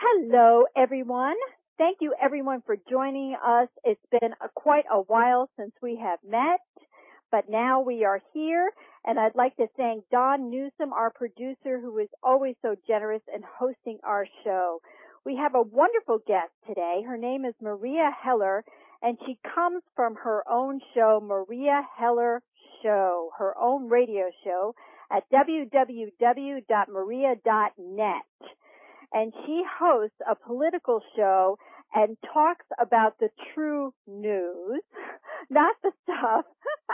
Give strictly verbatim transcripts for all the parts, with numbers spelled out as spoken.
Hello, everyone. Thank you, everyone, for joining us. It's been a, quite a while since we have met, but now we are here, and I'd like to thank Don Newsom, our producer, who is always so generous in hosting our show. We have a wonderful guest today. Her name is Maria Heller, and she comes from her own show, Maria Heller Show, her own radio show at w w w dot maria dot net. And she hosts a political show and talks about the true news, not the stuff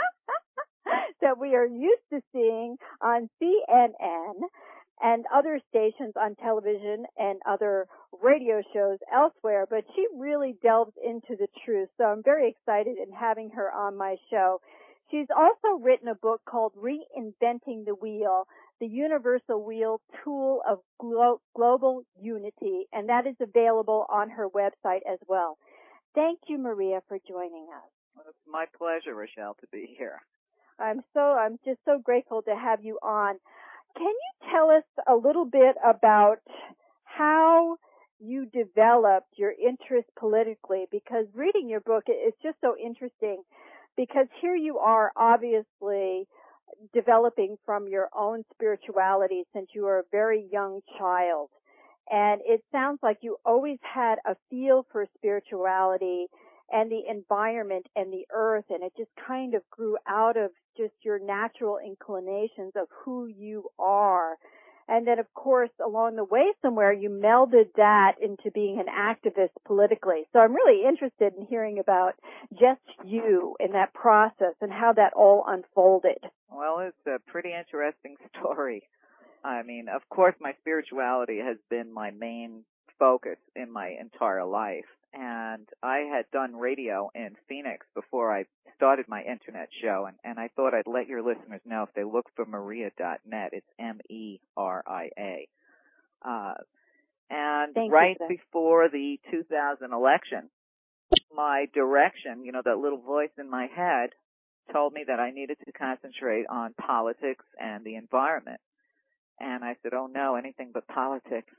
that we are used to seeing on C N N and other stations on television and other radio shows elsewhere, but she really delves into the truth. So I'm very excited in having her on my show. She's also written a book called Reinventing the Wheel, the Universal Wheel Tool of Glo- Global Unity, and that is available on her website as well. Thank you, Maria, for joining us. Well, it's my pleasure, Rochelle, to be here. I'm so I'm just so grateful to have you on. Can you tell us a little bit about how you developed your interest politically? Because reading your book is just so interesting. Because here you are, obviously developing from your own spirituality since you were a very young child. And it sounds like you always had a feel for spirituality and the environment and the earth, and it just kind of grew out of just your natural inclinations of who you are. And then, of course, along the way somewhere, you melded that into being an activist politically. So I'm really interested in hearing about just you in that process and how that all unfolded. Well, it's a pretty interesting story. I mean, of course, my spirituality has been my main focus in my entire life. And I had done radio in Phoenix before I started my internet show, and, and I thought I'd let your listeners know if they look for maria dot net, it's M E R I A. Uh, and Thank right you, before the two thousand election, my direction, you know, that little voice in my head told me that I needed to concentrate on politics and the environment. And I said, oh no, anything but politics.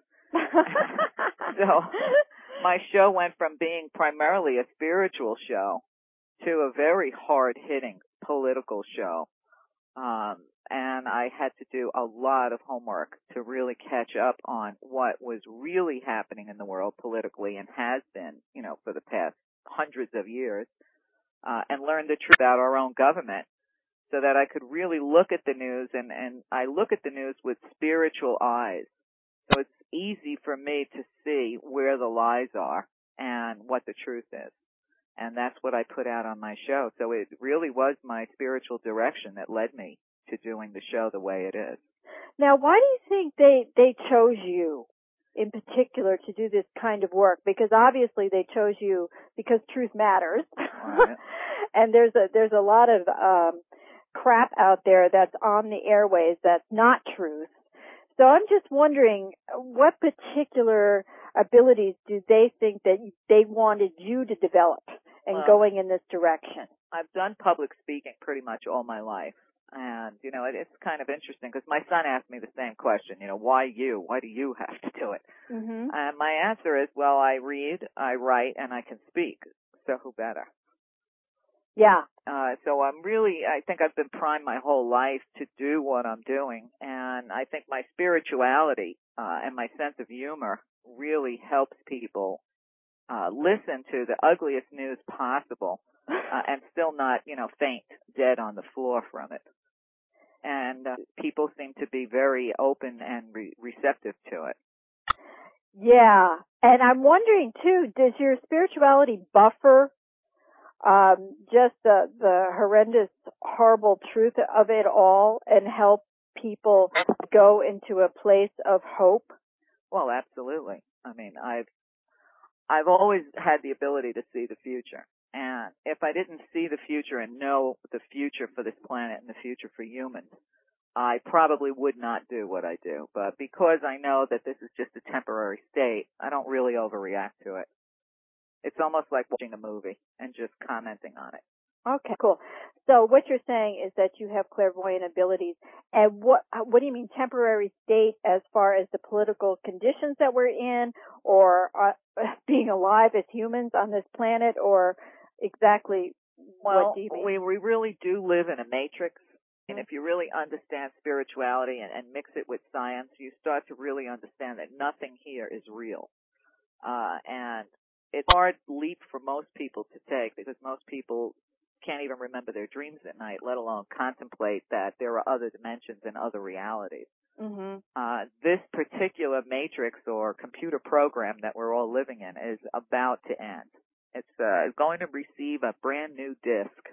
So my show went from being primarily a spiritual show to a very hard-hitting political show. Um, and I had to do a lot of homework to really catch up on what was really happening in the world politically and has been, you know, for the past hundreds of years, uh, and learn the truth about our own government so that I could really look at the news, and, and I look at the news with spiritual eyes. So it's easy for me to see where the lies are and what the truth is. And that's what I put out on my show. So it really was my spiritual direction that led me to doing the show the way it is. Now, why do you think they, they chose you in particular to do this kind of work? Because obviously they chose you because truth matters. Right. And there's a, there's a lot of, um, crap out there that's on the airways that's not truth. So I'm just wondering, what particular abilities do they think that they wanted you to develop in well, going in this direction? I've done public speaking pretty much all my life. And, you know, it, it's kind of interesting because my son asked me the same question, you know, why you? Why do you have to do it? Mm-hmm. And my answer is, well, I read, I write, and I can speak. So who better? Yeah. Uh, so I'm really, I think I've been primed my whole life to do what I'm doing. And I think my spirituality, uh, and my sense of humor really helps people, uh, listen to the ugliest news possible, uh, and still not, you know, faint dead on the floor from it. And, uh, people seem to be very open and re- receptive to it. Yeah. And I'm wondering too, does your spirituality buffer Um, just the, the horrendous, horrible truth of it all and help people go into a place of hope? Well, absolutely. I mean, I've, I've always had the ability to see the future. And if I didn't see the future and know the future for this planet and the future for humans, I probably would not do what I do. But because I know that this is just a temporary state, I don't really overreact to it. It's almost like watching a movie and just commenting on it. Okay, cool. So what you're saying is that you have clairvoyant abilities. And what what do you mean temporary state as far as the political conditions that we're in, or uh, being alive as humans on this planet, or exactly Well, what do you mean? we, we really do live in a matrix. And if you really understand spirituality and, and mix it with science, you start to really understand that nothing here is real. Uh, and it's a hard leap for most people to take because most people can't even remember their dreams at night, let alone contemplate that there are other dimensions and other realities. Mm-hmm. Uh, this particular matrix or computer program that we're all living in is about to end. It's uh, going to receive a brand new disc.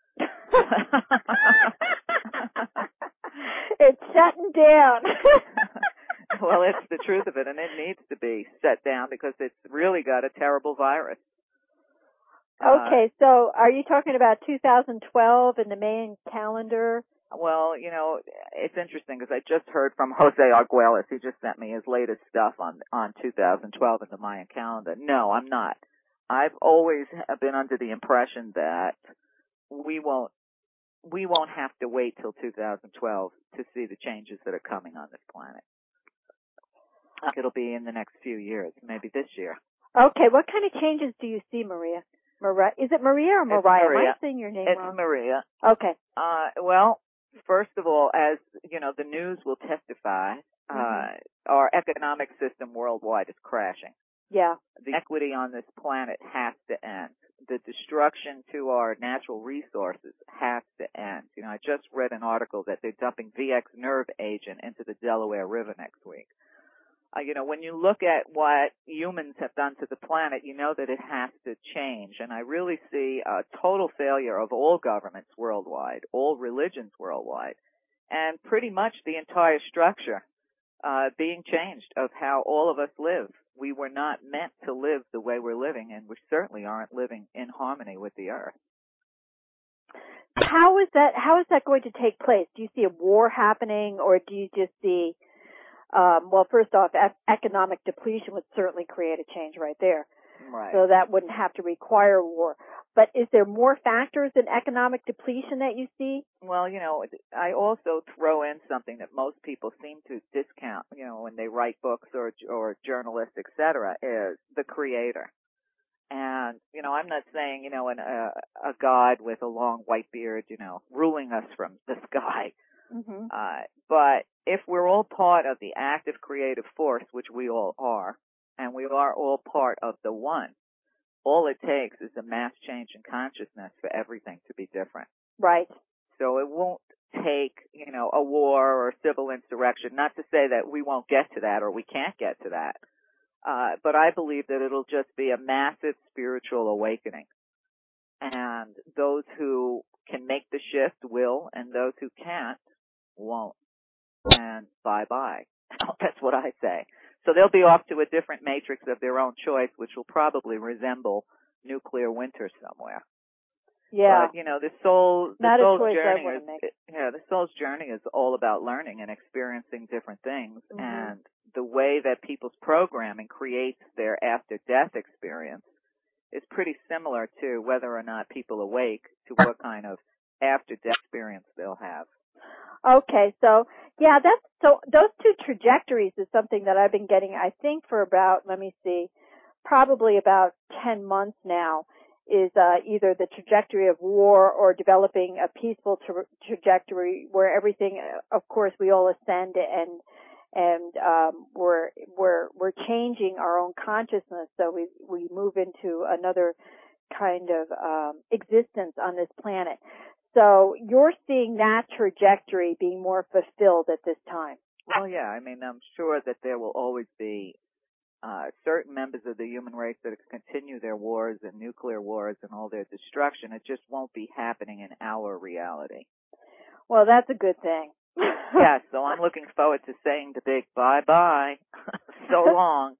It's shutting down. Well, it's the truth of it, and it needs to be set down because it's really got a terrible virus. Okay, uh, so are you talking about two thousand twelve in the Mayan calendar? Well, you know, it's interesting because I just heard from Jose Arguelles. He just sent me his latest stuff on on two thousand twelve in the Mayan calendar. No, I'm not. I've always been under the impression that we won't we won't have to wait till two thousand twelve to see the changes that are coming on this planet. I think it'll be in the next few years, maybe this year. Okay, what kind of changes do you see, Maria? Maria, is it Maria or Mariah? Maria. Am I saying your name it's wrong? It's Maria. Okay. Uh, well, first of all, as you know, the news will testify, mm-hmm. uh, our economic system worldwide is crashing. Yeah. The equity on this planet has to end. The destruction to our natural resources has to end. You know, I just read an article that they're dumping V X nerve agent into the Delaware River next week. Uh, you know, when you look at what humans have done to the planet, you know that it has to change. And I really see a total failure of all governments worldwide, all religions worldwide, and pretty much the entire structure uh, being changed of how all of us live. We were not meant to live the way we're living, and we certainly aren't living in harmony with the earth. How is that, how is that going to take place? Do you see a war happening, or do you just see Um, well, first off, e- economic depletion would certainly create a change right there. Right. So that wouldn't have to require war. But is there more factors than economic depletion that you see? Well, you know, I also throw in something that most people seem to discount, you know, when they write books or or journalists, et cetera, is the creator. And, you know, I'm not saying, you know, an, a, a god with a long white beard, you know, ruling us from the sky. Mm-hmm. Uh, but if we're all part of the active creative force, which we all are, and we are all part of the one, all it takes is a mass change in consciousness for everything to be different. Right. So it won't take, you know, a war or a civil insurrection. Not to say that we won't get to that or we can't get to that. Uh, but I believe that it'll just be a massive spiritual awakening. And those who can make the shift will, and those who can't won't. And bye-bye. That's what I say. So they'll be off to a different matrix of their own choice, which will probably resemble nuclear winter somewhere. Yeah. But, you know, the soul, the Not soul's a choice journey I wouldn't is, make. it, yeah, the soul's journey is all about learning and experiencing different things. Mm-hmm. And the way that people's programming creates their after-death experience is pretty similar to whether or not people awake to what kind of after-death experience they'll have. Okay, so yeah, that's so those two trajectories is something that I've been getting, I think, for about, let me see, probably about ten months now, is uh, either the trajectory of war or developing a peaceful tra- trajectory where everything, of course, we all ascend and and um, we're we're we're changing our own consciousness, so we we move into another kind of um, existence on this planet. So you're seeing that trajectory being more fulfilled at this time. Well, yeah, I mean, I'm sure that there will always be uh, certain members of the human race that continue their wars and nuclear wars and all their destruction. It just won't be happening in our reality. Well, that's a good thing. Yeah, so I'm looking forward to saying the big bye-bye. So long.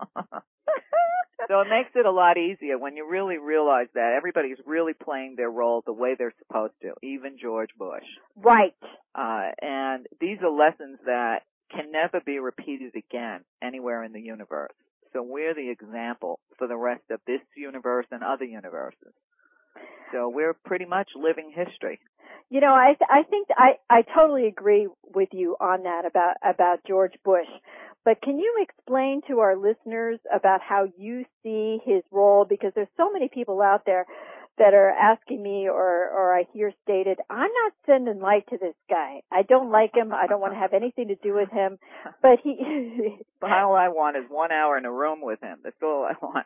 So it makes it a lot easier when you really realize that everybody's really playing their role the way they're supposed to, even George Bush. Right. Uh, and these are lessons that can never be repeated again anywhere in the universe. So we're the example for the rest of this universe and other universes. So we're pretty much living history. You know, I th- I think I I totally agree with you on that about about George Bush. But can you explain to our listeners about how you see his role? Because there's so many people out there that are asking me, or or I hear stated, I'm not sending light to this guy. I don't like him. I don't want to have anything to do with him. But he. All I want is one hour in a room with him. That's all I want.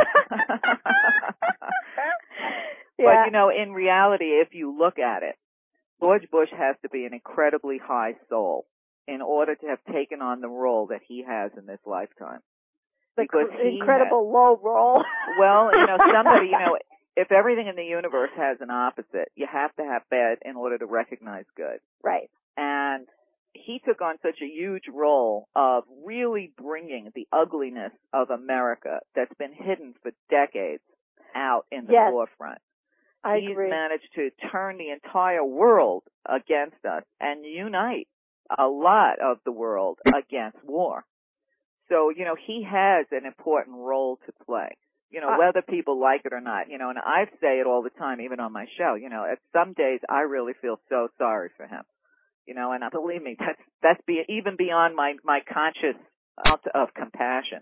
Yeah. But you know, in reality, if you look at it, George Bush has to be an incredibly high soul in order to have taken on the role that he has in this lifetime. The because cr- he incredible has, low role. Well, you know, somebody, you know, if everything in the universe has an opposite, you have to have bad in order to recognize good. Right. And he took on such a huge role of really bringing the ugliness of America that's been hidden for decades out in the yes. forefront. I He's agree. managed to turn the entire world against us and unite a lot of the world against war. So, you know, he has an important role to play, you know, uh, whether people like it or not, you know, and I say it all the time, even on my show, you know, at some days I really feel so sorry for him, you know, and believe me, that's, that's be, even beyond my, my conscious amount of compassion.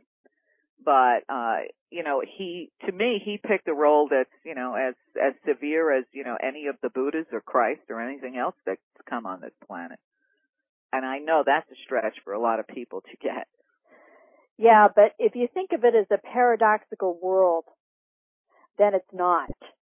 But, uh, you know, he, to me, he picked a role that's, you know, as, as severe as, you know, any of the Buddhas or Christ or anything else that's come on this planet. And I know that's a stretch for a lot of people to get. Yeah, but if you think of it as a paradoxical world, then it's not.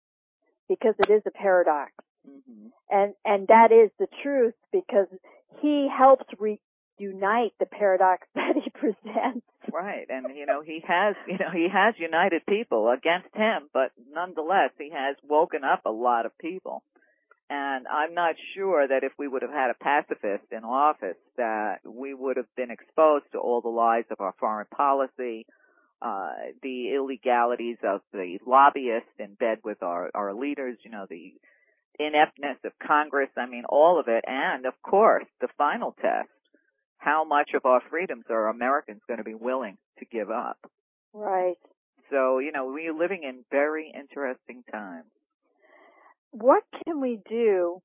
Because it is a paradox. Mm-hmm. And, and that is the truth, because he helps reunite the paradox that he presents. Right, and you know, he has, you know, he has united people against him, but nonetheless, he has woken up a lot of people. And I'm not sure that if we would have had a pacifist in office, that we would have been exposed to all the lies of our foreign policy, uh, the illegalities of the lobbyists in bed with our, our leaders, you know, the ineptness of Congress, I mean, all of it, and of course, the final test. How much of our freedoms are Americans going to be willing to give up? Right. So, you know, we're living in very interesting times. What can we do,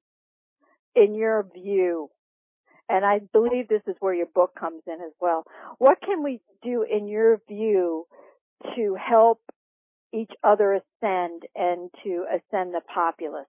in your view, and I believe this is where your book comes in as well, what can we do, in your view, to help each other ascend and to ascend the populace?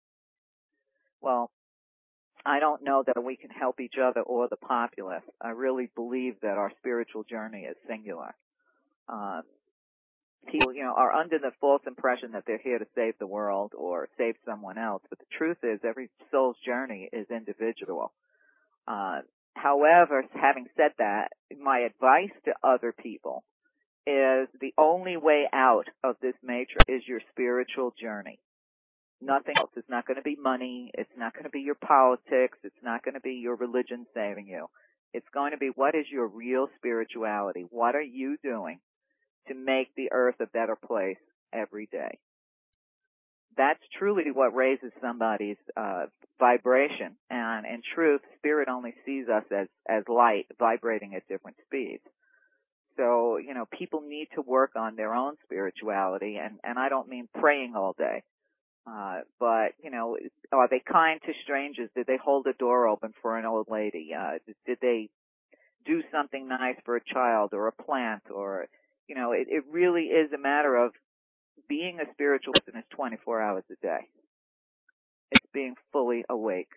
Well, I don't know that we can help each other or the populace. I really believe that our spiritual journey is singular. Um, people, you know, are under the false impression that they're here to save the world or save someone else, but the truth is every soul's journey is individual. Uh, however, having said that, my advice to other people is the only way out of this matrix is your spiritual journey. Nothing else. It's not going to be money. It's not going to be your politics. It's not going to be your religion saving you. It's going to be, what is your real spirituality? What are you doing to make the earth a better place every day? That's truly what raises somebody's uh, vibration. And in truth, spirit only sees us as, as light vibrating at different speeds. So, you know, people need to work on their own spirituality. And, and I don't mean praying all day. Uh, but, you know, are they kind to strangers? Did they hold a door open for an old lady? Uh, did, did they do something nice for a child or a plant? Or, you know, it, it really is a matter of being a spiritual person is twenty-four hours a day. It's being fully awake.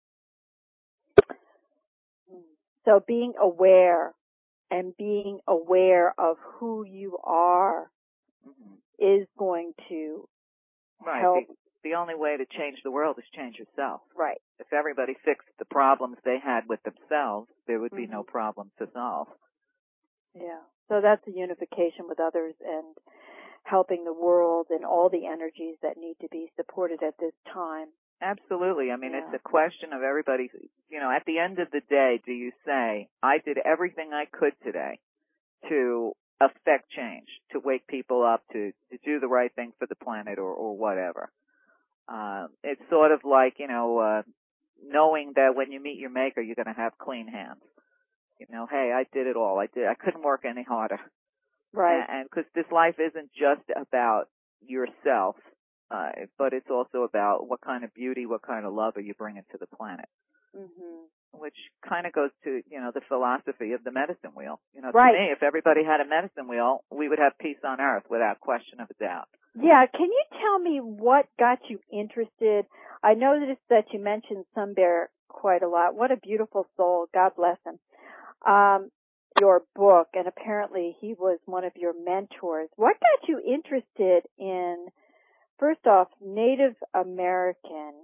So being aware and being aware of who you are mm-hmm. is going to Right. help. The, the only way to change the world is change yourself. Right. If everybody fixed the problems they had with themselves, there would be mm-hmm. no problem to solve. Yeah. So that's a unification with others and helping the world and all the energies that need to be supported at this time. Absolutely. I mean, yeah. It's a question of everybody, you know, at the end of the day, do you say, I did everything I could today to affect change, to wake people up, to, to do the right thing for the planet or, or whatever. Um, it's sort of like, you know, uh, knowing that when you meet your maker, you're going to have clean hands. You know, hey, I did it all. I did. I couldn't work any harder. Right. And because this life isn't just about yourself. uh, but it's also about what kind of beauty, what kind of love are you bringing to the planet. Mhm. Which kind of goes to, you know, the philosophy of the medicine wheel. You know, right. to me, if everybody had a medicine wheel, we would have peace on earth without question of a doubt. Yeah, can you tell me what got you interested? I noticed that you mentioned Sun Bear quite a lot. What a beautiful soul. God bless him. Um, your book, and apparently he was one of your mentors. What got you interested in, first off, Native American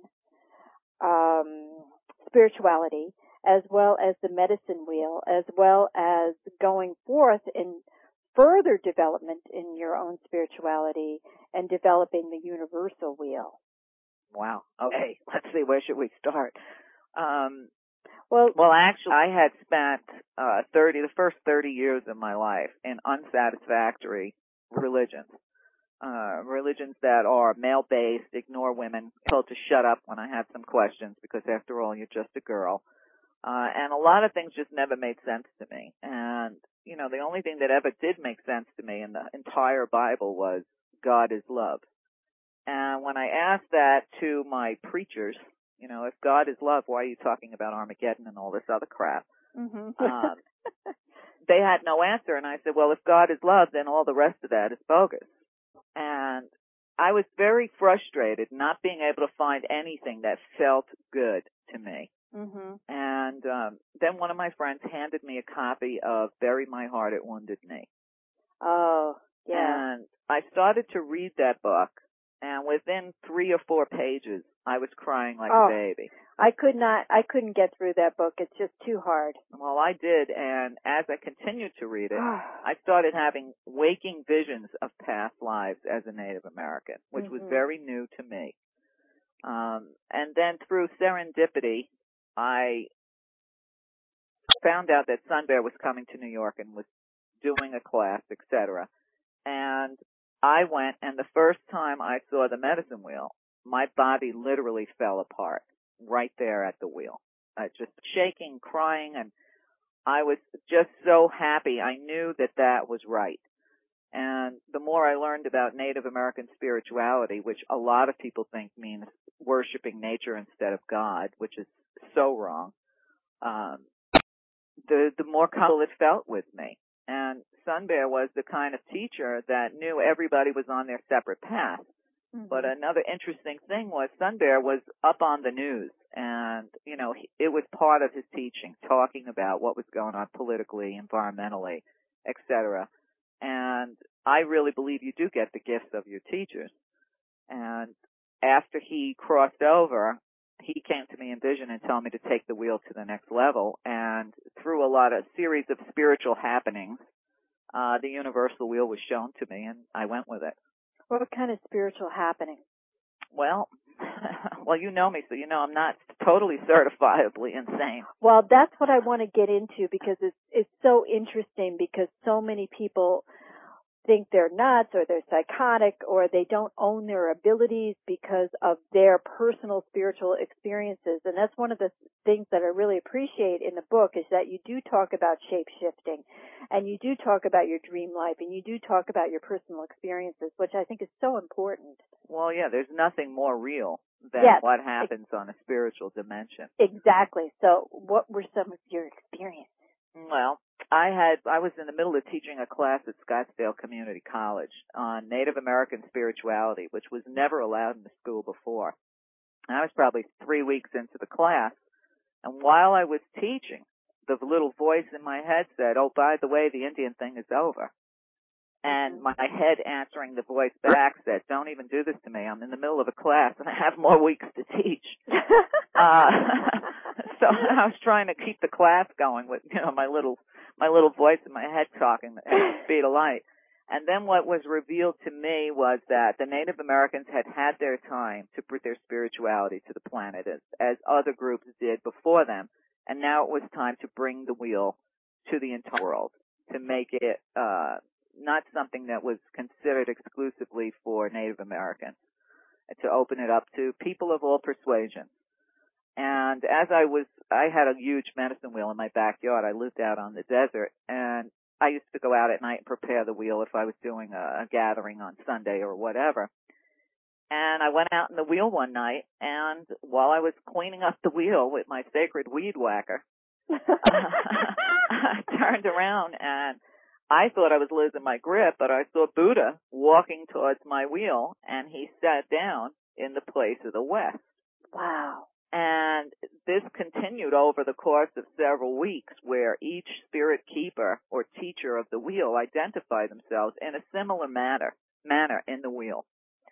um, spirituality, as well as the medicine wheel, as well as going forth in further development in your own spirituality and developing the universal wheel? Wow. Okay. Let's see. Where should we start? Um, well, well, actually, I had spent uh, thirty, the first thirty years of my life in unsatisfactory religions. Uh, religions that are male-based, ignore women, told to shut up when I had some questions because, after all, you're just a girl. Uh, and a lot of things just never made sense to me. And, you know, the only thing that ever did make sense to me in the entire Bible was God is love. And when I asked that to my preachers, you know, if God is love, why are you talking about Armageddon and all this other crap? Mm-hmm. um, they had no answer. And I said, well, if God is love, then all the rest of that is bogus. And I was very frustrated not being able to find anything that felt good to me. Mm-hmm. And um, then one of my friends handed me a copy of Bury My Heart at Wounded Knee. Oh, yeah. And I started to read that book, and within three or four pages, I was crying like oh, a baby. I could not, I couldn't get through that book. It's just too hard. Well, I did, and as I continued to read it, I started having waking visions of past lives as a Native American, which mm-hmm. was very new to me. Um, and then through serendipity, I found out that Sun Bear was coming to New York and was doing a class, et cetera. And I went, and the first time I saw the medicine wheel, my body literally fell apart right there at the wheel. Uh, just shaking, crying, and I was just so happy. I knew that that was right. And the more I learned about Native American spirituality, which a lot of people think means worshiping nature instead of God, which is so wrong, um, the, the more comfortable it felt with me. And Sun Bear was the kind of teacher that knew everybody was on their separate path. Mm-hmm. But another interesting thing was Sun Bear was up on the news, and, you know, it was part of his teaching, talking about what was going on politically, environmentally, et cetera. And I really believe you do get the gifts of your teachers. And after he crossed over, he came to me in vision and told me to take the wheel to the next level. And through a lot of series of spiritual happenings, uh, the universal wheel was shown to me, and I went with it. What kind of spiritual happening? Well, well, you know me, so you know I'm not totally certifiably insane. Well, that's what I want to get into because it's it's so interesting because so many people think they're nuts or they're psychotic or they don't own their abilities because of their personal spiritual experiences. And that's one of the things that I really appreciate in the book is that you do talk about shape-shifting and you do talk about your dream life and you do talk about your personal experiences, which I think is so important. Well, yeah, there's nothing more real than yes, what happens ex- on a spiritual dimension. Exactly. So what were some of your experiences? Well, I had, I was in the middle of teaching a class at Scottsdale Community College on Native American spirituality, which was never allowed in the school before. And I was probably three weeks into the class, and while I was teaching, the little voice in my head said, oh, by the way, the Indian thing is over. And my head answering the voice back said, don't even do this to me. I'm in the middle of a class and I have more weeks to teach. uh, so I was trying to keep the class going with, you know, my little, my little voice in my head talking at the speed of light. And then what was revealed to me was that the Native Americans had had their time to bring their spirituality to the planet as, as other groups did before them. And now it was time to bring the wheel to the entire world, to make it, uh, not something that was considered exclusively for Native Americans, to open it up to people of all persuasions. And as I was, I had a huge medicine wheel in my backyard. I lived out on the desert, and I used to go out at night and prepare the wheel if I was doing a, a gathering on Sunday or whatever. And I went out in the wheel one night, and while I was cleaning up the wheel with my sacred weed whacker, I turned around and I thought I was losing my grip, but I saw Buddha walking towards my wheel, and he sat down in the place of the West. Wow. And this continued over the course of several weeks, where each spirit keeper or teacher of the wheel identified themselves in a similar manner, manner in the wheel.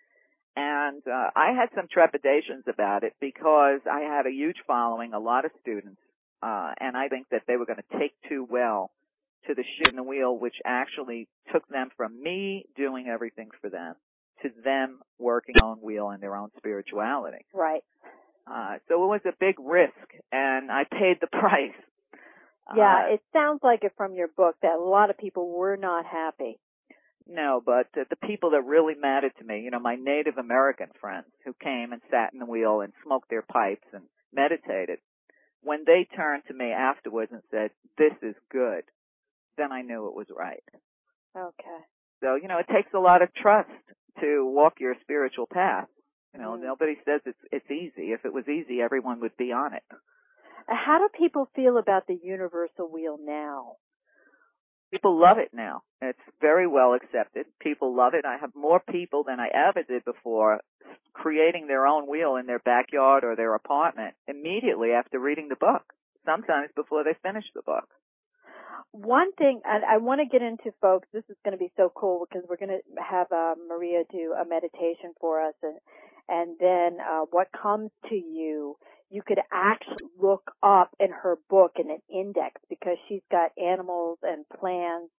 And uh, I had some trepidations about it because I had a huge following, a lot of students, uh, and I think that they were going to take too well to the shit in the wheel, which actually took them from me doing everything for them to them working their own wheel and their own spirituality. Right. Uh, so it was a big risk, and I paid the price. Yeah, uh, it sounds like it from your book that a lot of people were not happy. No, but uh, the people that really mattered to me, you know, my Native American friends who came and sat in the wheel and smoked their pipes and meditated, when they turned to me afterwards and said, "This is good," then I knew it was right. Okay. So, you know, it takes a lot of trust to walk your spiritual path. You know, Mm. nobody says it's it's easy. If it was easy, everyone would be on it. How do people feel about the universal wheel now? People love it now. It's very well accepted. People love it. I have more people than I ever did before creating their own wheel in their backyard or their apartment immediately after reading the book, sometimes before they finish the book. One thing, and I want to get into, folks, this is going to be so cool because we're going to have uh, Maria do a meditation for us, and and then uh, what comes to you, you could actually look up in her book in an index because she's got animals and plants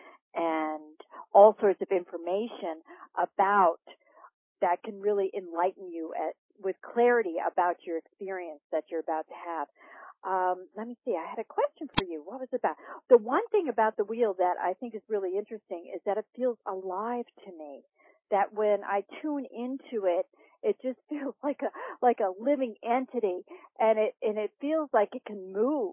and all sorts of information about that can really enlighten you at, with clarity about your experience that you're about to have. Um, let me see. I had a question for you. What was it about? The one thing about the wheel that I think is really interesting is that it feels alive to me. That when I tune into it, it just feels like a like a living entity, and it and it feels like it can move.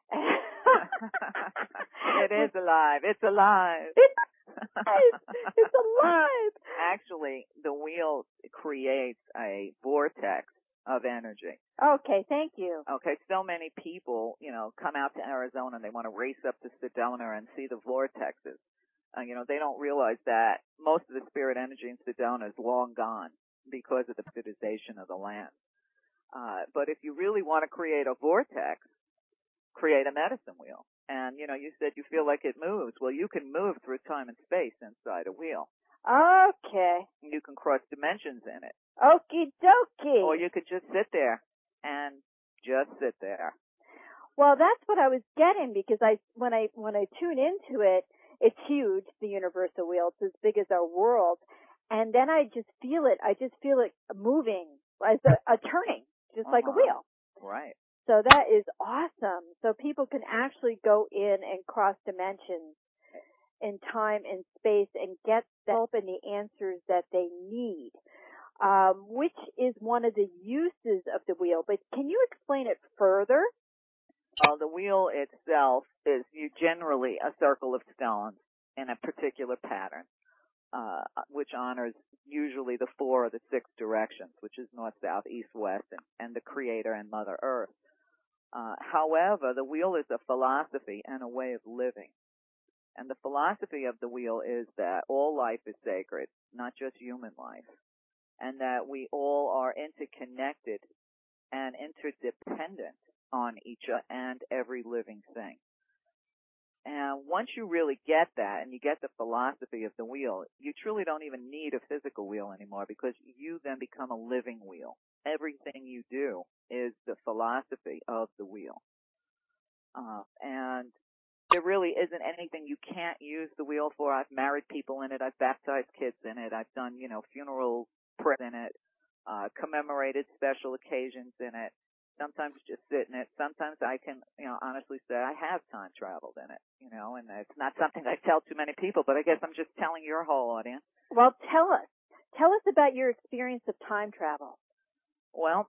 It is alive. It's alive. It's alive. It's alive. Actually, the wheel creates a vortex of energy. Okay, thank you. Okay, so many people, you know, come out to Arizona and they want to race up to Sedona and see the vortexes. Uh, you know, they don't realize that most of the spirit energy in Sedona is long gone because of the baptization of the land. Uh, but if you really want to create a vortex, create a medicine wheel. And, you know, you said you feel like it moves. Well, you can move through time and space inside a wheel. Okay. You can cross dimensions in it. Okie dokie. Or you could just sit there and just sit there. Well, that's what I was getting because I when I when I tune into it, it's huge, the universal wheel. It's as big as our world. And then I just feel it. I just feel it moving as a, a turning, just uh-huh. like a wheel. Right. So that is awesome. So people can actually go in and cross dimensions in time and space and get the help and the answers that they need, um, which is one of the uses of the wheel. But can you explain it further? Well, the wheel itself is you generally a circle of stones in a particular pattern, uh, which honors usually the four or the six directions, which is north, south, east, west, and, and the Creator and Mother Earth. Uh, however, the wheel is a philosophy and a way of living. And the philosophy of the wheel is that all life is sacred, not just human life, and that we all are interconnected and interdependent on each and every living thing. And once you really get that and you get the philosophy of the wheel, you truly don't even need a physical wheel anymore because you then become a living wheel. Everything you do is the philosophy of the wheel. Uh, and there really isn't anything you can't use the wheel for. I've married people in it. I've baptized kids in it. I've done, you know, funeral prayers in it, uh, commemorated special occasions in it. Sometimes just sit in it. Sometimes I can, you know, honestly say I have time traveled in it, you know, and it's not something I tell too many people, but I guess I'm just telling your whole audience. Well, tell us. Tell us about your experience of time travel. Well,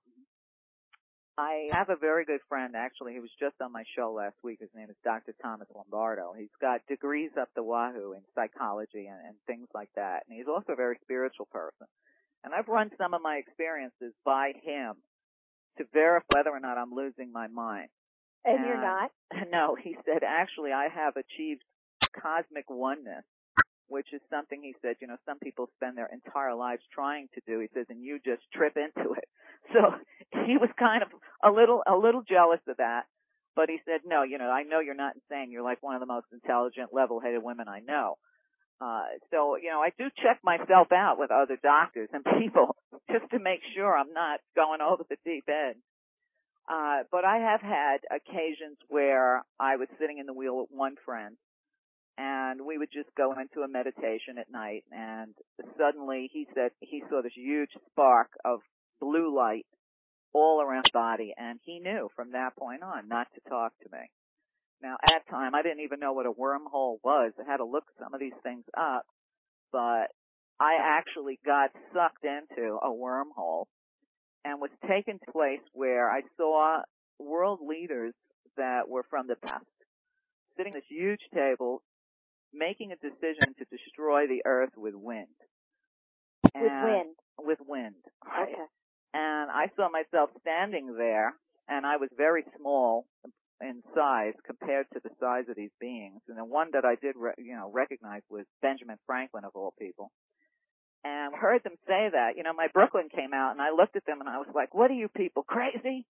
I have a very good friend, actually. He was just on my show last week. His name is Doctor Thomas Lombardo. He's got degrees up the wahoo in psychology and, and things like that. And he's also a very spiritual person. And I've run some of my experiences by him to verify whether or not I'm losing my mind. And, and you're not? No, he said, actually, I have achieved cosmic oneness, which is something he said, you know, some people spend their entire lives trying to do. He says, and you just trip into it. So he was kind of a little, a little jealous of that. But he said, no, you know, I know you're not insane. You're like one of the most intelligent, level-headed women I know. Uh, so, you know, I do check myself out with other doctors and people just to make sure I'm not going over the deep end. Uh, but I have had occasions where I was sitting in the wheel with one friend, and we would just go into a meditation at night, and suddenly he said he saw this huge spark of blue light all around his body, and he knew from that point on not to talk to me. Now, at that time, I didn't even know what a wormhole was. I had to look some of these things up, but I actually got sucked into a wormhole and was taken to a place where I saw world leaders that were from the past sitting at this huge table making a decision to destroy the earth with wind. And with wind? With wind, right. Okay. And I saw myself standing there, and I was very small in size compared to the size of these beings. And the one that I did, re- you know, recognize was Benjamin Franklin, of all people. And I heard them say that. You know, my Brooklyn came out, and I looked at them, and I was like, what are you people, crazy?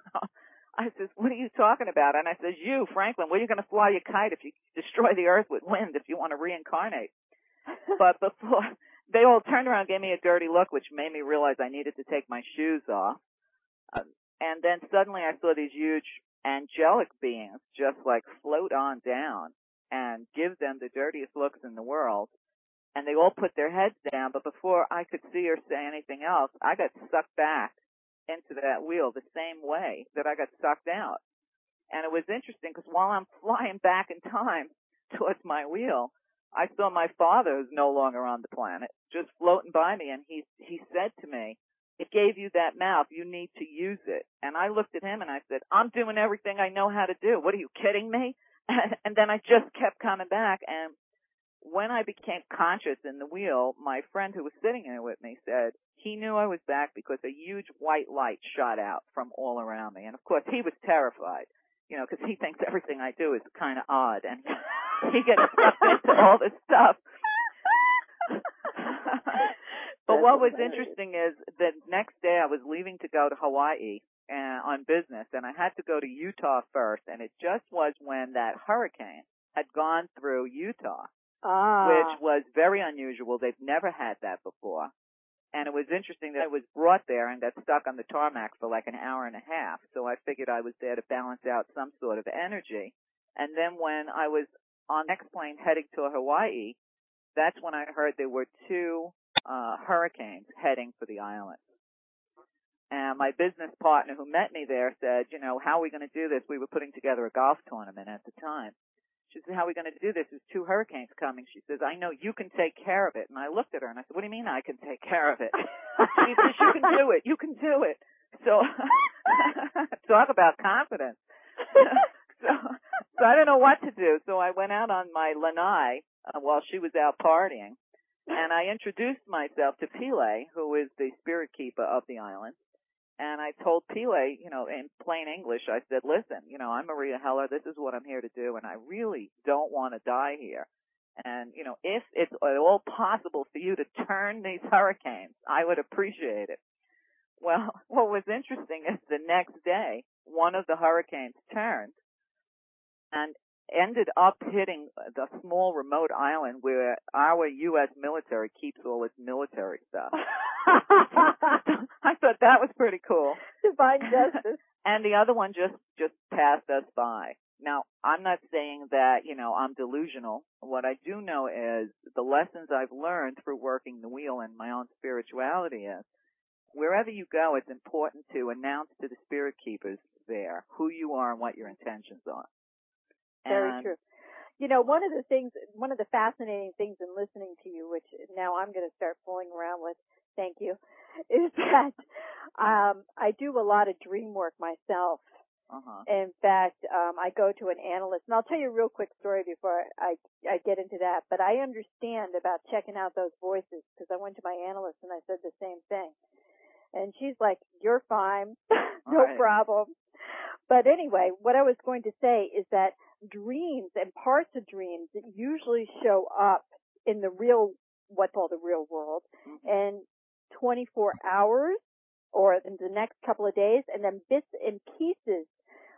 I says, what are you talking about? And I says, you, Franklin, where are you going to fly your kite if you destroy the earth with wind if you want to reincarnate? But before, they all turned around and gave me a dirty look, which made me realize I needed to take my shoes off. Uh, and then suddenly I saw these huge angelic beings just like float on down and give them the dirtiest looks in the world. And they all put their heads down, but before I could see or say anything else, I got sucked back into that wheel the same way that I got sucked out. And it was interesting because while I'm flying back in time towards my wheel, I saw my father, who's no longer on the planet, just floating by me, and he he said to me, it gave you that mouth, you need to use it. And I looked at him and I said, I'm doing everything I know how to do. What are you kidding me? And then I just kept coming back, and when I became conscious in the wheel, my friend who was sitting there with me said he knew I was back because a huge white light shot out from all around me. And of course, he was terrified, you know, because he thinks everything I do is kind of odd, and he gets sucked into all this stuff. But what was interesting is the next day I was leaving to go to Hawaii uh, on business, and I had to go to Utah first, and it just was when that hurricane had gone through Utah. Ah. Which was very unusual. They've never had that before. And it was interesting that I was brought there and got stuck on the tarmac for like an hour and a half. So I figured I was there to balance out some sort of energy. And then when I was on the next plane heading to Hawaii, that's when I heard there were two uh hurricanes heading for the island. And my business partner who met me there said, you know, how are we going to do this? We were putting together a golf tournament at the time. She said, how are we going to do this? There's two hurricanes coming. She says, I know you can take care of it. And I looked at her and I said, what do you mean I can take care of it? She says, you can do it. You can do it. So, talk about confidence. so, so I didn't know what to do. So I went out on my lanai uh, while she was out partying. And I introduced myself to Pele, who is the spirit keeper of the island. And I told Pele, you know, in plain English, I said, listen, you know, I'm Maria Heller. This is what I'm here to do, and I really don't want to die here. And, you know, if it's at all possible for you to turn these hurricanes, I would appreciate it. Well, what was interesting is the next day, one of the hurricanes turned and ended up hitting the small remote island where our U S military keeps all its military stuff. I thought that was pretty cool. Divine justice. And the other one just, just passed us by. Now, I'm not saying that, you know, I'm delusional. What I do know is the lessons I've learned through working the wheel and my own spirituality is wherever you go, it's important to announce to the spirit keepers there who you are and what your intentions are. Very and true. You know, one of the things, one of the fascinating things in listening to you, which now I'm going to start fooling around with, thank you, is that um, I do a lot of dream work myself. Uh-huh. In fact, um, I go to an analyst, and I'll tell you a real quick story before I, I get into that. But I understand about checking out those voices because I went to my analyst and I said the same thing. And she's like, "You're fine. No right. problem." But anyway, what I was going to say is that dreams and parts of dreams usually show up in the real, what's called the real world, Mm-hmm. in twenty-four hours or in the next couple of days, and then bits and pieces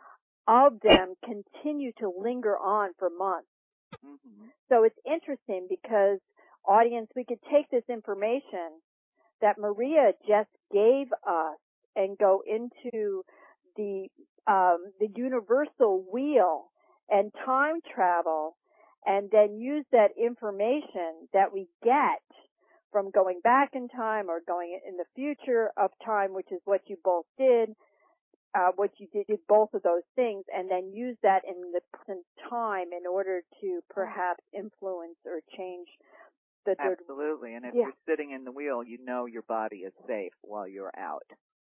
of them continue to linger on for months. Mm-hmm. So it's interesting because, audience, we could take this information that Maria just gave us and go into the um, the universal wheel and time travel, and then use that information that we get from going back in time or going in the future of time, which is what you both did, uh, what you did, did both of those things, and then use that in the present time in order to perhaps influence or change the... Absolutely. And if yeah. you're sitting in the wheel, you know your body is safe while you're out.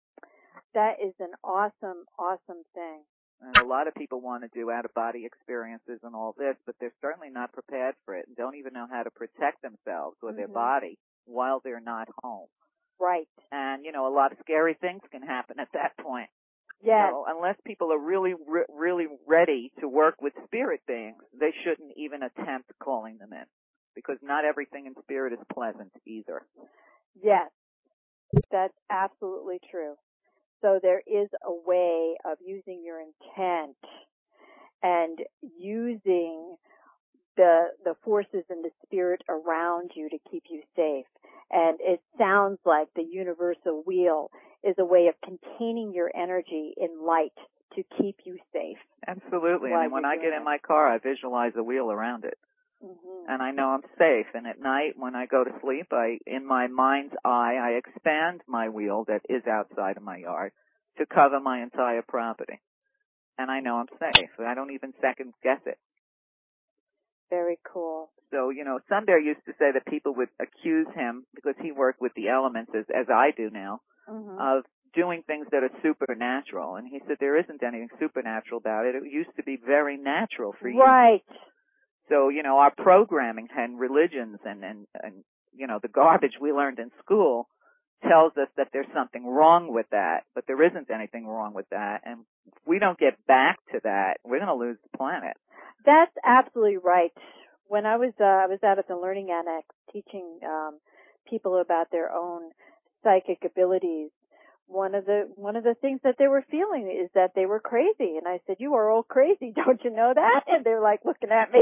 That is an awesome, awesome thing. And a lot of people want to do out-of-body experiences and all this, but they're certainly not prepared for it and don't even know how to protect themselves or mm-hmm. their body while they're not home. Right. And, you know, a lot of scary things can happen at that point. Yes. So unless people are really, re- really ready to work with spirit beings, they shouldn't even attempt calling them in, because not everything in spirit is pleasant either. Yes, that's absolutely true. So there is a way of using your intent and using the the forces in the spirit around you to keep you safe. And it sounds like the universal wheel is a way of containing your energy in light to keep you safe. Absolutely. And when I get in my car, I visualize a wheel around it. Mm-hmm. And I know I'm safe. And at night, when I go to sleep, I, in my mind's eye, I expand my wheel that is outside of my yard to cover my entire property. And I know I'm safe. I don't even second guess it. Very cool. So, you know, Sundar used to say that people would accuse him, because he worked with the elements as, as I do now, mm-hmm. of doing things that are supernatural. And he said there isn't anything supernatural about it. It used to be very natural for you. Right. So, you know, our programming and religions and, and, and, you know, the garbage we learned in school tells us that there's something wrong with that, but there isn't anything wrong with that. And if we don't get back to that, we're going to lose the planet. That's absolutely right. When I was, uh, I was out at the Learning Annex teaching, um, people about their own psychic abilities, one of the, one of the things that they were feeling is that they were crazy. And I said, "You are all crazy. Don't you know that?" And they're like looking at me.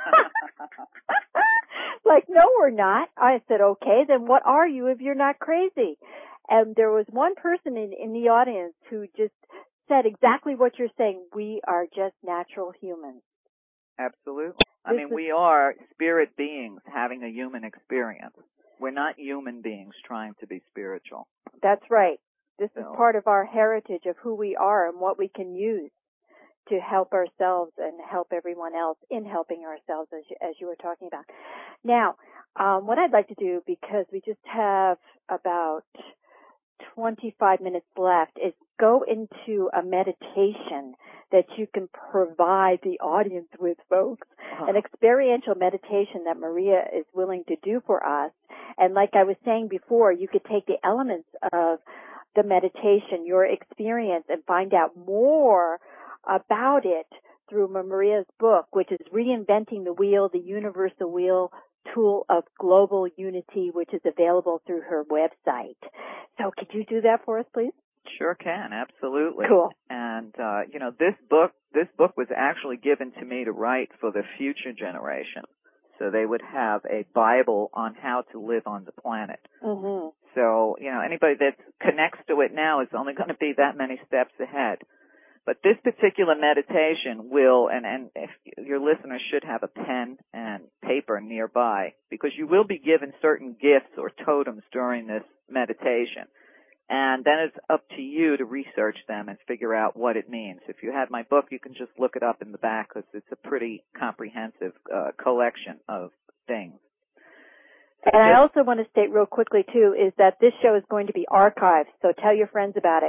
Like, "No, we're not." I said, "Okay, then what are you if you're not crazy?" And there was one person in, in the audience who just said exactly what you're saying. We are just natural humans. Absolutely. I This mean, is, we are spirit beings having a human experience. We're not human beings trying to be spiritual. That's right. This so. is part of our heritage of who we are and what we can use to help ourselves and help everyone else in helping ourselves, as you, as you were talking about. Now, um, what I'd like to do, because we just have about twenty-five minutes left, is go into a meditation that you can provide the audience with, folks. Uh-huh. An experiential meditation that Maria is willing to do for us. And like I was saying before, you could take the elements of the meditation, your experience, and find out more about it through Maria's book, which is Reinventing the Wheel, the Universal Wheel Tool of Global Unity, which is available through her website. So could you do that for us, please? Sure can, absolutely. Cool. And, uh, you know, this book, this book was actually given to me to write for the future generation. So they would have a Bible on how to live on the planet. Mm-hmm. So, you know, anybody that connects to it now is only going to be that many steps ahead. But this particular meditation will, and, and if your listeners should have a pen and paper nearby, because you will be given certain gifts or totems during this meditation. And then it's up to you to research them and figure out what it means. If you had my book, you can just look it up in the back, because it's a pretty comprehensive uh, collection of things. And I also want to state real quickly, too, is that this show is going to be archived, so tell your friends about it.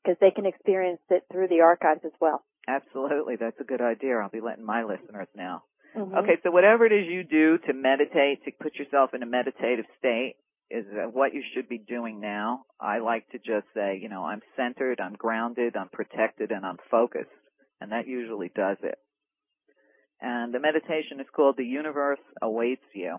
because they can experience it through the archives as well. Absolutely. That's a good idea. I'll be letting my listeners know. Mm-hmm. Okay, so whatever it is you do to meditate, to put yourself in a meditative state, is what you should be doing now. I like to just say, you know, I'm centered, I'm grounded, I'm protected, and I'm focused. And that usually does it. And the meditation is called The Universe Awaits You.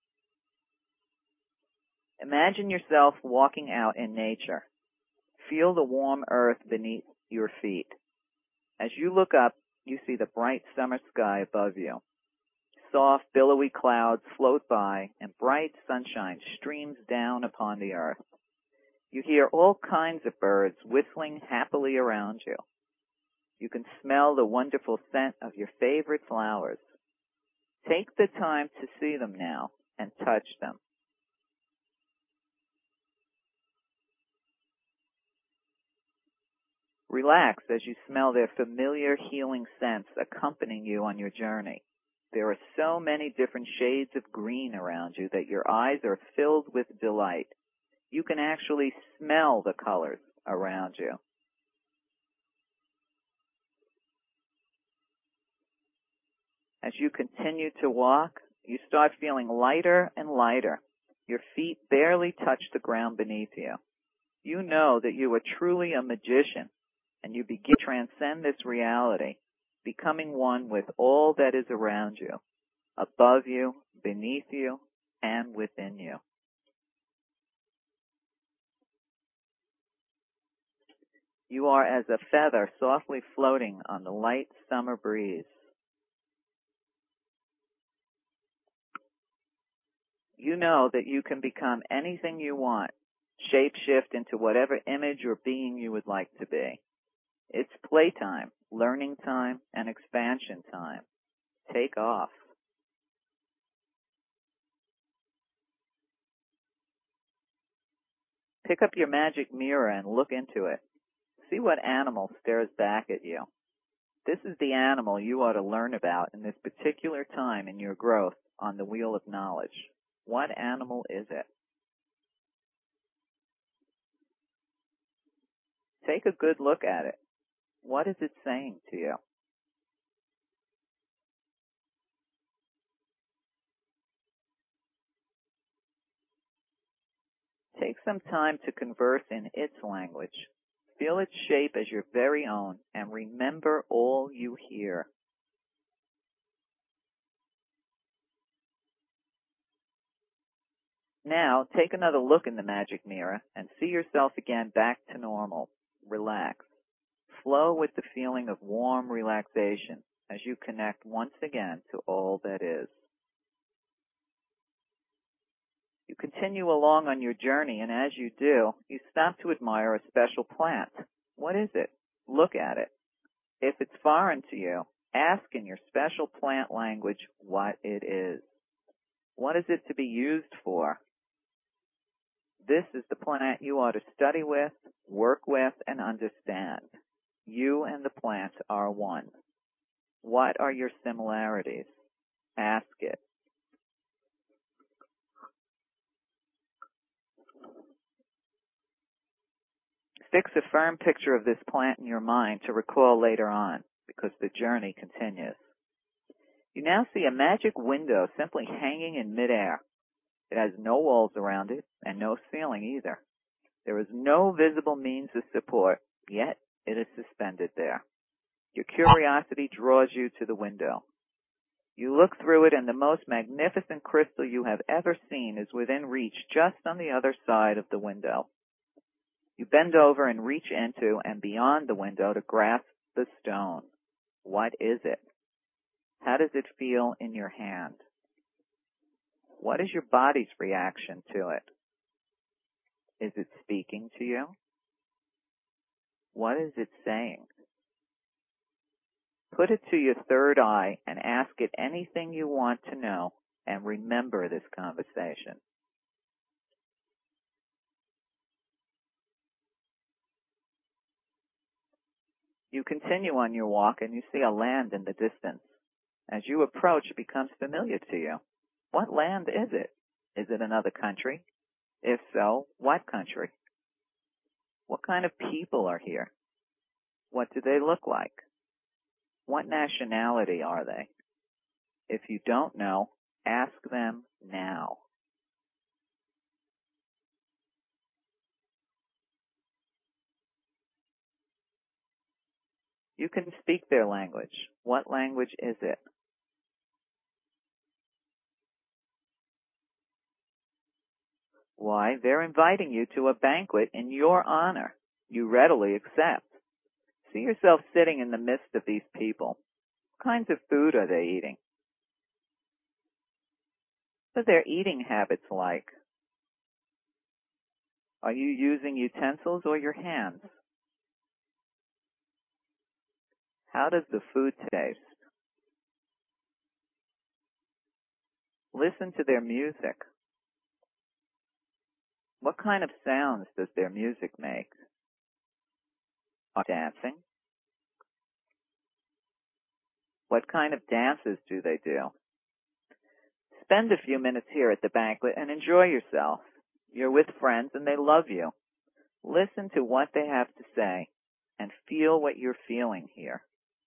Imagine yourself walking out in nature. Feel the warm earth beneath your feet. As you look up, you see the bright summer sky above you. Soft, billowy clouds float by, and bright sunshine streams down upon the earth. You hear all kinds of birds whistling happily around you. You can smell the wonderful scent of your favorite flowers. Take the time to see them now and touch them. Relax as you smell their familiar healing scents accompanying you on your journey. There are so many different shades of green around you that your eyes are filled with delight. You can actually smell the colors around you. As you continue to walk, you start feeling lighter and lighter. Your feet barely touch the ground beneath you. You know that you are truly a magician, and you begin to transcend this reality, becoming one with all that is around you, above you, beneath you, and within you. You are as a feather softly floating on the light summer breeze. You know that you can become anything you want, shape-shift into whatever image or being you would like to be. It's playtime, learning time, and expansion time. Take off. Pick up your magic mirror and look into it. See what animal stares back at you. This is the animal you ought to learn about in this particular time in your growth on the wheel of knowledge. What animal is it? Take a good look at it. What is it saying to you? Take some time to converse in its language. Feel its shape as your very own, and remember all you hear. Now, take another look in the magic mirror and see yourself again back to normal. Relax. Flow with the feeling of warm relaxation as you connect once again to all that is. You continue along on your journey, and as you do, you stop to admire a special plant. What is it? Look at it. If it's foreign to you, ask in your special plant language what it is. What is it to be used for? This is the plant you ought to study with, work with, and understand. You and the plant are one. What are your similarities? Ask it. Fix a firm picture of this plant in your mind to recall later on, because the journey continues. You now see a magic window simply hanging in midair. It has no walls around it and no ceiling either. There is no visible means of support, yet it is suspended there. Your curiosity draws you to the window. You look through it, and the most magnificent crystal you have ever seen is within reach just on the other side of the window. You bend over and reach into and beyond the window to grasp the stone. What is it? How does it feel in your hand? What is your body's reaction to it? Is it speaking to you? What is it saying? Put it to your third eye and ask it anything you want to know, and remember this conversation. You continue on your walk and you see a land in the distance. As you approach, it becomes familiar to you. What land is it? Is it another country? If so, what country? What kind of people are here? What do they look like? What nationality are they? If you don't know, ask them now. You can speak their language. What language is it? Why, they're inviting you to a banquet in your honor. You readily accept. See yourself sitting in the midst of these people. What kinds of food are they eating? What are their eating habits like? Are you using utensils or your hands? How does the food taste? Listen to their music. What kind of sounds does their music make? Are they dancing? What kind of dances do they do? Spend a few minutes here at the banquet and enjoy yourself. You're with friends and they love you. Listen to what they have to say and feel what you're feeling here.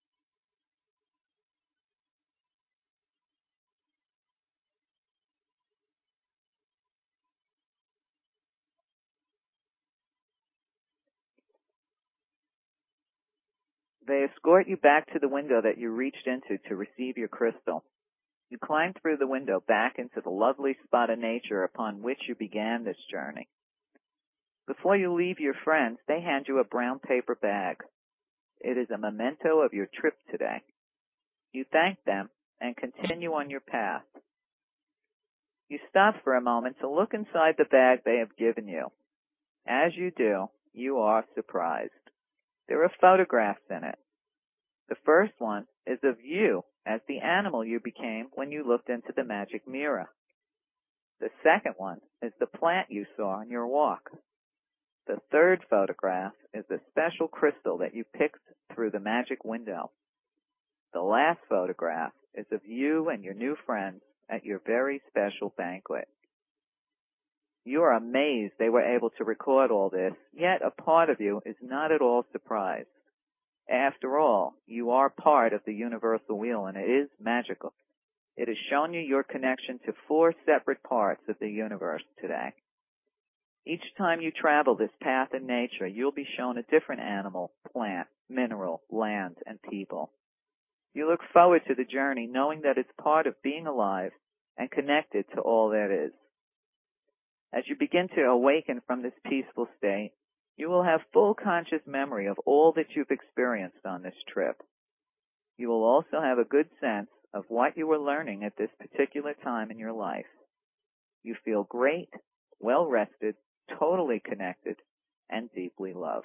They escort you back to the window that you reached into to receive your crystal. You climb through the window back into the lovely spot of nature upon which you began this journey. Before you leave your friends, they hand you a brown paper bag. It is a memento of your trip today. You thank them and continue on your path. You stop for a moment to look inside the bag they have given you. As you do, you are surprised. There are photographs in it. The first one is of you as the animal you became when you looked into the magic mirror. The second one is the plant you saw on your walk. The third photograph is the special crystal that you picked through the magic window. The last photograph is of you and your new friends at your very special banquet. You are amazed they were able to record all this, yet a part of you is not at all surprised. After all, you are part of the universal wheel, and it is magical. It has shown you your connection to four separate parts of the universe today. Each time you travel this path in nature, you'll be shown a different animal, plant, mineral, land, and people. You look forward to the journey knowing that it's part of being alive and connected to all that is. As you begin to awaken from this peaceful state, you will have full conscious memory of all that you've experienced on this trip. You will also have a good sense of what you were learning at this particular time in your life. You feel great, well rested, totally connected, and deeply loved.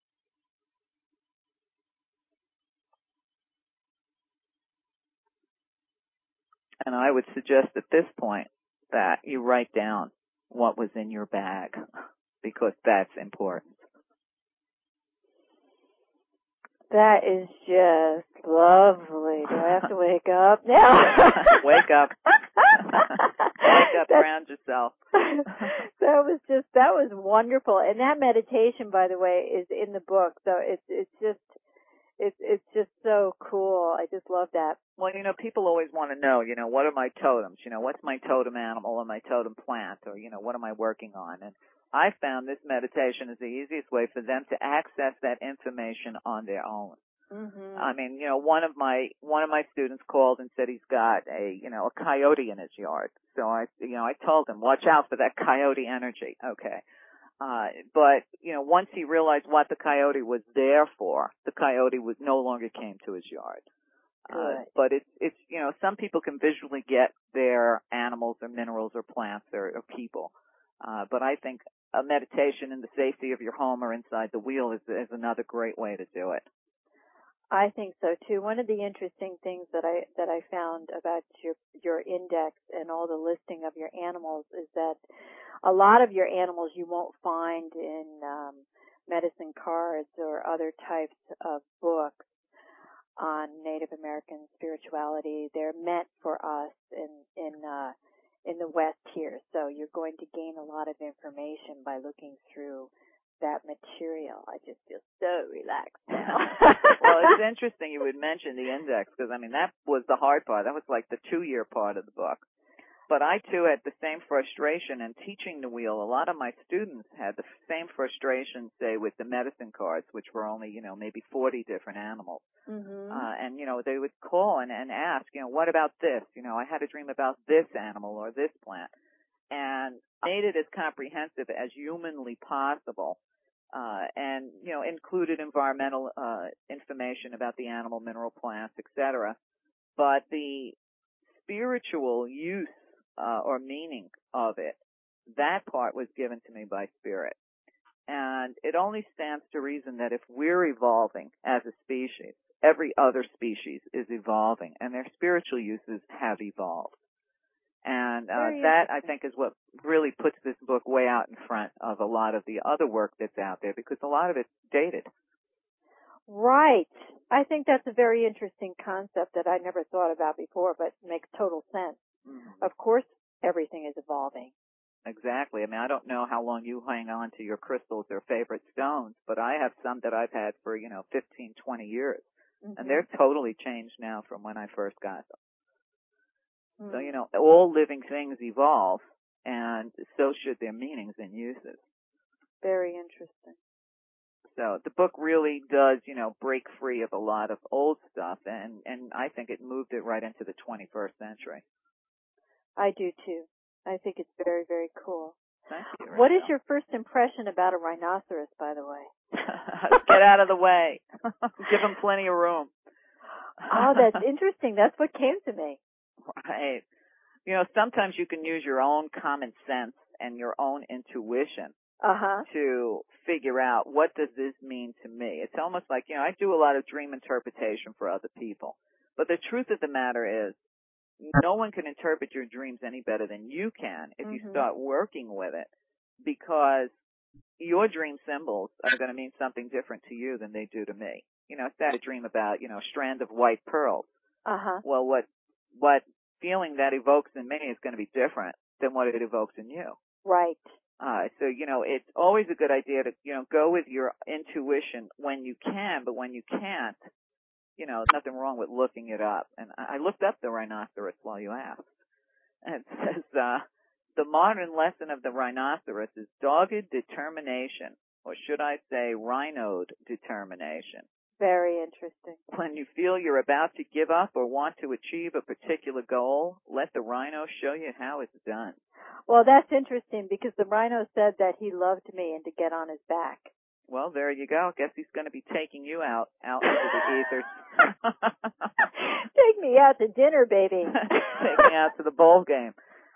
And I would suggest at this point that you write down what was in your bag, because that's important. That is just lovely. Do I have to wake up now? Wake up. Wake up, ground yourself. That was just, that was wonderful. And that meditation, by the way, is in the book. So it's, it's just, it's, it's just so cool. I just love that. Well, you know, people always want to know, you know, what are my totems? You know, what's my totem animal or my totem plant? Or, you know, what am I working on? And I found this meditation is the easiest way for them to access that information on their own. Mm-hmm. I mean, you know, one of my one of my students called and said he's got a, you know, a coyote in his yard. So I, you know, I told him, watch out for that coyote energy. Okay. Uh, but, you know, once he realized what the coyote was there for, the coyote was no longer came to his yard. Uh, but it's, it's, you know, some people can visually get their animals or minerals or plants or, or people. Uh, but I think a meditation in the safety of your home or inside the wheel is, is another great way to do it. I think so too. One of the interesting things that I that I found about your your index and all the listing of your animals is that a lot of your animals you won't find in um, medicine cards or other types of books on Native American spirituality. They're meant for us in in uh, in the West here. So you're going to gain a lot of information by looking through that material. I just feel so relaxed now. Well, it's interesting you would mention the index because, I mean, that was the hard part. That was like the two-year part of the book. But I, too, had the same frustration in teaching the wheel. A lot of my students had the same frustration, say, with the medicine cards, which were only, you know, maybe forty different animals. Mm-hmm. Uh, and, you know, they would call and, and ask, you know, what about this? You know, I had a dream about this animal or this plant. And made it as comprehensive as humanly possible. Uh, and, you know, included environmental uh, information about the animal, mineral, plants, et cetera. But the spiritual use uh, or meaning of it, that part was given to me by Spirit. And it only stands to reason that if we're evolving as a species, every other species is evolving, and their spiritual uses have evolved. And uh, that, I think, is what really puts this book way out in front of a lot of the other work that's out there, because a lot of it's dated. Right. I think that's a very interesting concept that I never thought about before, but makes total sense. Mm-hmm. Of course, everything is evolving. Exactly. I mean, I don't know how long you hang on to your crystals or favorite stones, but I have some that I've had for, you know, fifteen, twenty years. Mm-hmm. And they're totally changed now from when I first got them. Mm-hmm. So, you know, all living things evolve, and so should their meanings and uses. Very interesting. So the book really does, you know, break free of a lot of old stuff, and, and I think it moved it right into the twenty-first century. I do, too. I think it's very, very cool. Thank you. What is your first impression about a rhinoceros, by the way? Get out of the way. Give them plenty of room. Oh, that's interesting. That's what came to me. Right. You know, sometimes you can use your own common sense and your own intuition uh-huh. to figure out, what does this mean to me? It's almost like, you know, I do a lot of dream interpretation for other people. But the truth of the matter is, no one can interpret your dreams any better than you can if mm-hmm. you start working with it, because your dream symbols are going to mean something different to you than they do to me. You know, if I had a dream about, you know, a strand of white pearls, uh-huh. well, what what feeling that evokes in me is going to be different than what it evokes in you. Right. Uh, so, you know, it's always a good idea to, you know, go with your intuition when you can, but when you can't, you know, there's nothing wrong with looking it up. And I looked up the rhinoceros while you asked. And it says, uh, the modern lesson of the rhinoceros is dogged determination, or should I say rhinoed determination. Very interesting. When you feel you're about to give up or want to achieve a particular goal, let the rhino show you how it's done. Well, that's interesting, because the rhino said that he loved me and to get on his back. Well, there you go. Guess he's going to be taking you out, out into the ethers. Take me out to dinner, baby. Take me out to the bowl game.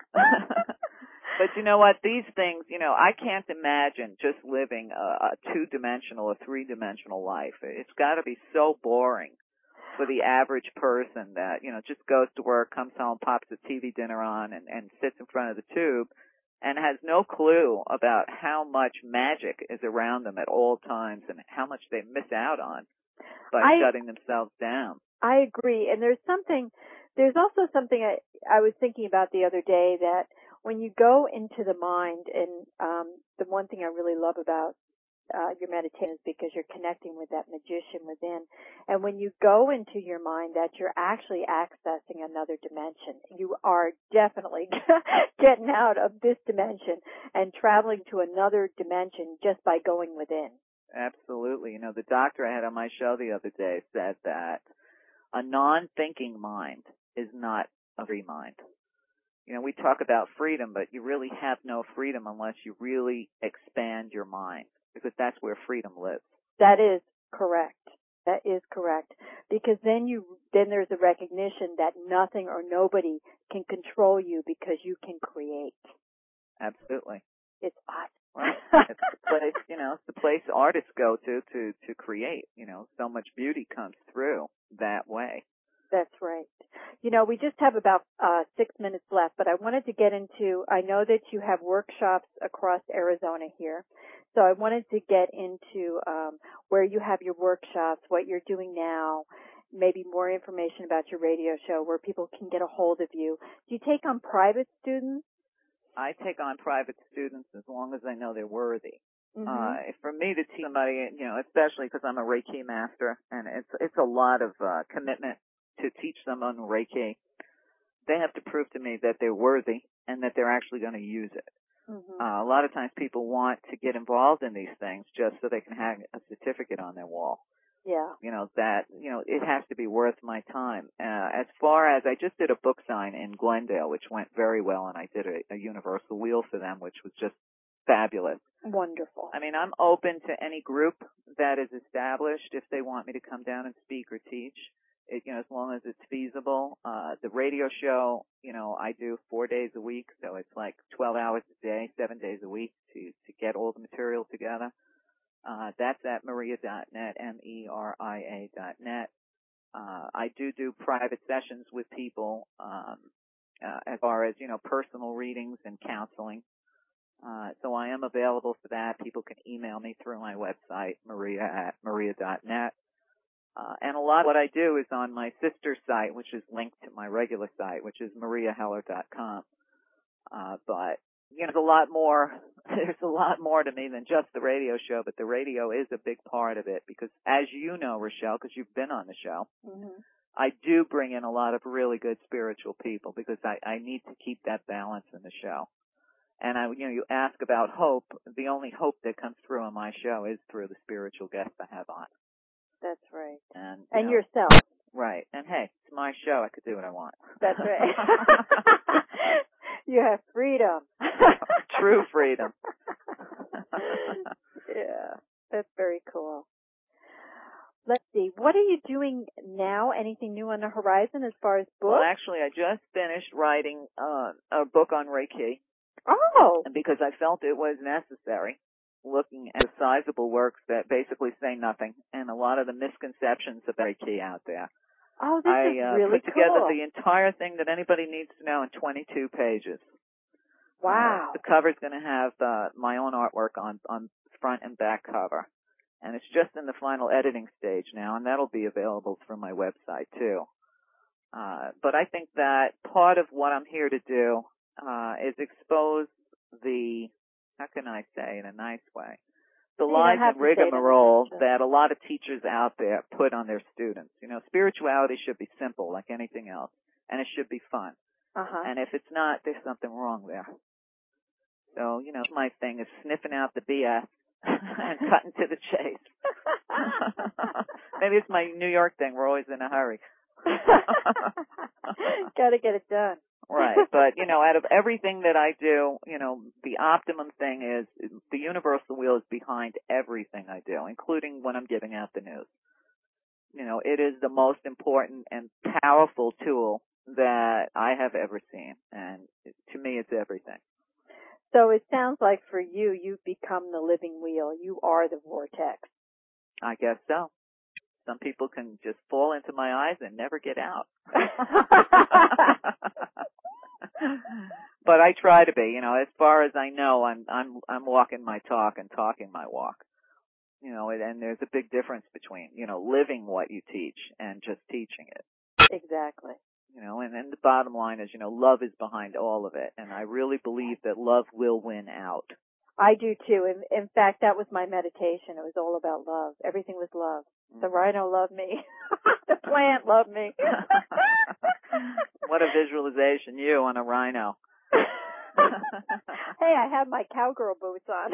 But you know what? These things, you know, I can't imagine just living a, a two-dimensional or three-dimensional life. It's got to be so boring for the average person that, you know, just goes to work, comes home, pops a T V dinner on, and, and sits in front of the tube, and has no clue about how much magic is around them at all times and how much they miss out on by I, shutting themselves down. I agree. And there's something, there's also something I, I was thinking about the other day, that when you go into the mind, and um, the one thing I really love about uh, your meditation is because you're connecting with that magician within. And when you go into your mind, that you're actually accessing another dimension. You are definitely getting out of this dimension and traveling to another dimension just by going within. Absolutely. You know, the doctor I had on my show the other day said that a non-thinking mind is not a free mind. You know, we talk about freedom, but you really have no freedom unless you really expand your mind, because that's where freedom lives. That is correct. That is correct. Because then you, then there's a recognition that nothing or nobody can control you, because you can create. Absolutely. It's awesome. Right. It's the place, you know, it's the place artists go to, to, to create. You know, so much beauty comes through that way. That's right. You know, we just have about uh, six minutes left, but I wanted to get into, I know that you have workshops across Arizona here, so I wanted to get into um, where you have your workshops, what you're doing now, maybe more information about your radio show, where people can get a hold of you. Do you take on private students? I take on private students as long as I know they're worthy. Mm-hmm. Uh, for me to teach somebody, you know, especially because I'm a Reiki master, and it's it's a lot of uh, commitment to teach someone Reiki. They have to prove to me that they're worthy and that they're actually going to use it. Mm-hmm. Uh, a lot of times people want to get involved in these things just so they can hang a certificate on their wall. Yeah. You know, that, you know, it has to be worth my time. Uh, as far as I just did a book sign in Glendale, which went very well, and I did a, a universal wheel for them, which was just fabulous. Wonderful. I mean, I'm open to any group that is established if they want me to come down and speak or teach. It, you know, as long as it's feasible. Uh, the radio show, you know, I do four days a week, so it's like twelve hours a day, seven days a week to, to get all the material together. Uh, that's at maria dot net, M E R I A dot net. Uh, I do do private sessions with people, um, uh, as far as, you know, personal readings and counseling. Uh, so I am available for that. People can email me through my website, maria at maria dot net. Uh, and a lot of what I do is on my sister site, which is linked to my regular site, which is maria heller dot com. Uh, but, you know, there's a lot more, there's a lot more to me than just the radio show, but the radio is a big part of it because, as you know, Rochelle, because you've been on the show, mm-hmm. I do bring in a lot of really good spiritual people because I, I need to keep that balance in the show. And I, you know, you ask about hope. The only hope that comes through on my show is through the spiritual guests I have on. That's right. And, you and know, yourself. Right. And hey, it's my show. I could do what I want. That's right. You have freedom. True freedom. Yeah, that's very cool. Let's see. What are you doing now? Anything new on the horizon as far as books? Well, actually, I just finished writing uh, a book on Reiki. Oh. Because I felt it was necessary, looking at sizable works that basically say nothing and a lot of the misconceptions about Reiki out there. Oh, this I, is uh, really put together cool. the entire thing that anybody needs to know in twenty-two pages. Wow. Uh, the cover's going to have uh, my own artwork on, on front and back cover. And it's just in the final editing stage now, and that'll be available through my website, too. Uh, but I think that part of what I'm here to do uh, is expose the, how can I say in a nice way, the you lies and rigmarole that, that a lot of teachers out there put on their students. You know, spirituality should be simple like anything else, and it should be fun. Uh-huh. And if it's not, there's something wrong there. So, you know, my thing is sniffing out the B S and cutting to the chase. Maybe it's my New York thing. We're always in a hurry. Got to get it done. Right. But, you know, out of everything that I do, you know, the optimum thing is the universal wheel is behind everything I do, including when I'm giving out the news. You know, it is the most important and powerful tool that I have ever seen. And to me, it's everything. So it sounds like for you, you've become the living wheel. You are the vortex. I guess so. Some people can just fall into my eyes and never get out. But I try to be, you know, as far as I know, I'm I'm I'm walking my talk and talking my walk. You know, and there's a big difference between, you know, living what you teach and just teaching it. Exactly. You know, and then the bottom line is, you know, love is behind all of it, and I really believe that love will win out. I do too. In, in fact, that was my meditation. It was all about love. Everything was love. The rhino loved me. The plant loved me. What a visualization, you on a rhino. Hey, I have my cowgirl boots on.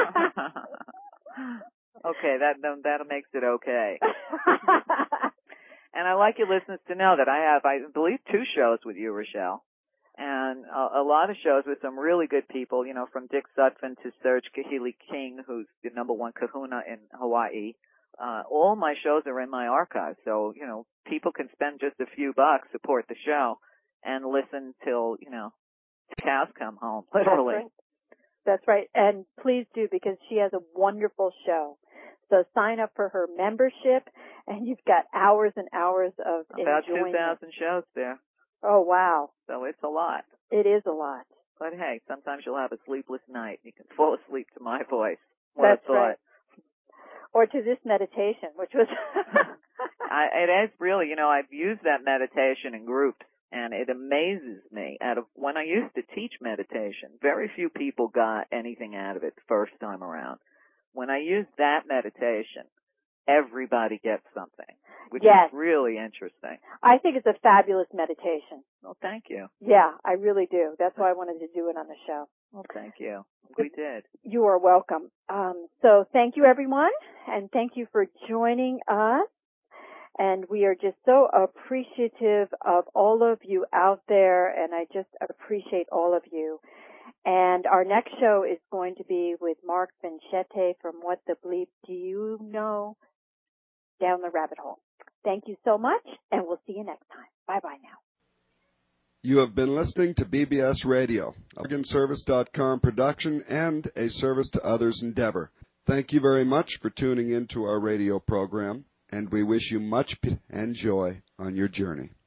Okay, that that makes it okay. And I like your listeners to know that I have, I believe, two shows with you, Rochelle. And a, a lot of shows with some really good people, you know, from Dick Sutphin to Serge Kahili King, who's the number one kahuna in Hawaii. Uh, all my shows are in my archive, so, you know, people can spend just a few bucks, support the show, and listen till, you know, cows come home, literally. That's right. That's right. And please do, because she has a wonderful show. So sign up for her membership, and you've got hours and hours of About enjoyment. two thousand shows there. Oh, wow. So it's a lot. It is a lot. But hey, sometimes you'll have a sleepless night. You can fall asleep to my voice. What That's a thought. right. Or to this meditation, which was... I, it is really, you know, I've used that meditation in groups, and it amazes me. Out of when I used to teach meditation, very few people got anything out of it the first time around. when I use that meditation, everybody gets something, which yes. is really interesting. I think it's a fabulous meditation. Well, thank you. Yeah, I really do. That's why I wanted to do it on the show. Well, thank you. We did. You are welcome. Um, so thank you, everyone, and thank you for joining us. And we are just so appreciative of all of you out there, and I just appreciate all of you. And our next show is going to be with Mark Vinchette from What the Bleep Do You Know? Down the Rabbit Hole. Thank you so much, and we'll see you next time. Bye-bye now. You have been listening to B B S Radio, a Organ Service dot com production and a service to others endeavor. Thank you very much for tuning in to our radio program, and we wish you much peace and joy on your journey.